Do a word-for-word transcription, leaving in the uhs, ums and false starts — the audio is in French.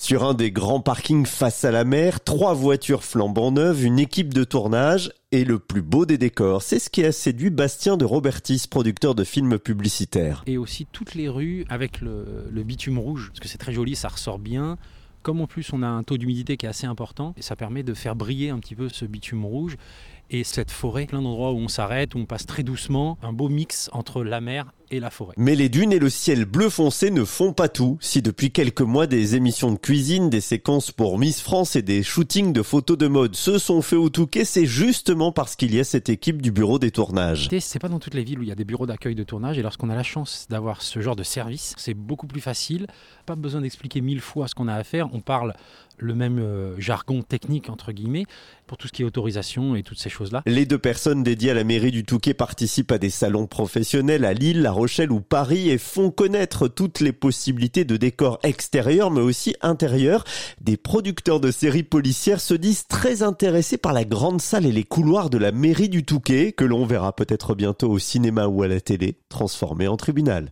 Sur un des grands parkings face à la mer, trois voitures flambant neuves, une équipe de tournage et le plus beau des décors. C'est ce qui a séduit Bastien de Robertis, producteur de films publicitaires. Et aussi toutes les rues avec le, le bitume rouge, parce que c'est très joli, ça ressort bien. Comme en plus on a un taux d'humidité qui est assez important, et ça permet de faire briller un petit peu ce bitume rouge. Et cette forêt, plein d'endroits où on s'arrête, où on passe très doucement, un beau mix entre la mer et la forêt. Mais les dunes et le ciel bleu foncé ne font pas tout. Si depuis quelques mois, des émissions de cuisine, des séquences pour Miss France et des shootings de photos de mode se sont faits au Touquet, c'est justement parce qu'il y a cette équipe du bureau des tournages. C'est pas dans toutes les villes où il y a des bureaux d'accueil de tournage, et lorsqu'on a la chance d'avoir ce genre de service, c'est beaucoup plus facile. Pas besoin d'expliquer mille fois ce qu'on a à faire. On parle le même euh, jargon technique, entre guillemets, pour tout ce qui est autorisation et toutes ces choses-là. Les deux personnes dédiées à la mairie du Touquet participent à des salons professionnels à Lille, La Rochelle ou Paris et font connaître toutes les possibilités de décors extérieurs mais aussi intérieurs. Des producteurs de séries policières se disent très intéressés par la grande salle et les couloirs de la mairie du Touquet, que l'on verra peut-être bientôt au cinéma ou à la télé, transformés en tribunal.